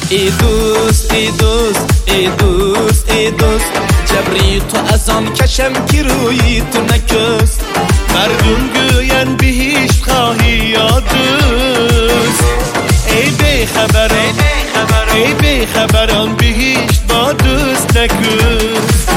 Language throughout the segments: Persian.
ای دوست ای دوست ای دوست ای دوست، جبری تو از آن کشم که روی تو نکست. مردم گوین به هیچ خواهی یا دوست، ای بیخبر ای بیخبران به هیچ با دوست نکست.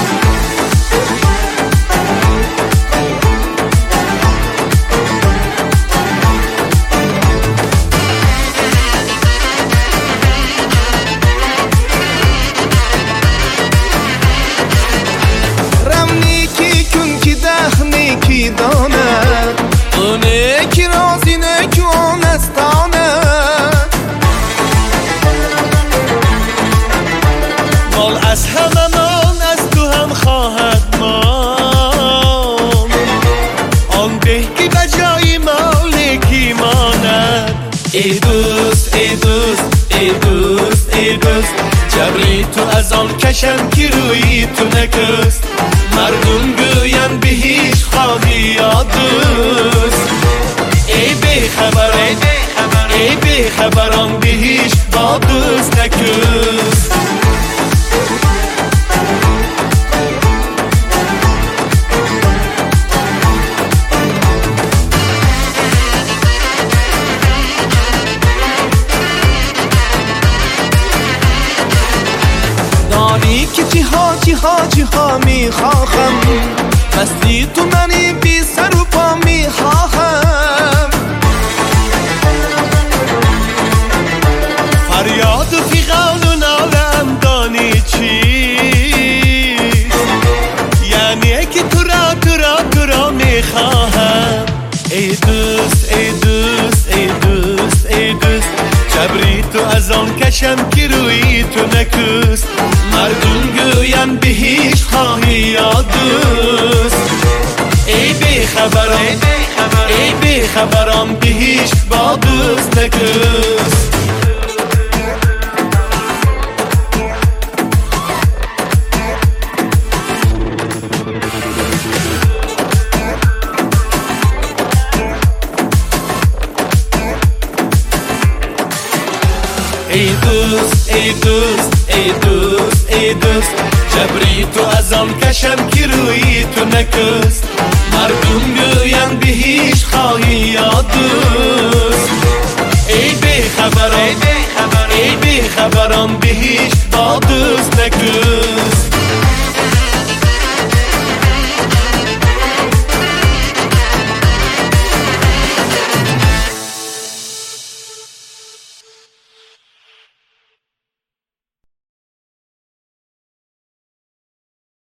اونه که رازی نکن استانه، مال از هممان از تو هم خواهد مان، آن به که بجای مالکی ماند. ای دوست ای دوست ای دوست ای دوست، جبری تو از آن کشم که روی تو نکست. مردم گوین به هیچ خواهی یا دوست، ای بیخبر ای بیخبران به هیچ با دوست نکست. دانی که چی ها میخواهم، هستی تو منی بی سر و پا میخواهم. فریاد و فیغان و نالم دانی چیست، یعنی که تو را میخواهم. ای دوست ای دوست ای دوست ای دوست، جبری تو از آن کشم که روی تو نکست. مردم گوین به هیچ خواهی یا دوست، ای بیخبران به هیچ با دوست نکست. ای دوست ای دوست ای دوست ای دوست، جبری تو از آن کشم که روی تو نکست. مردم گوین به هیچ خواهی یا دوست، ای بیخبران به هیچ با دوست نکست.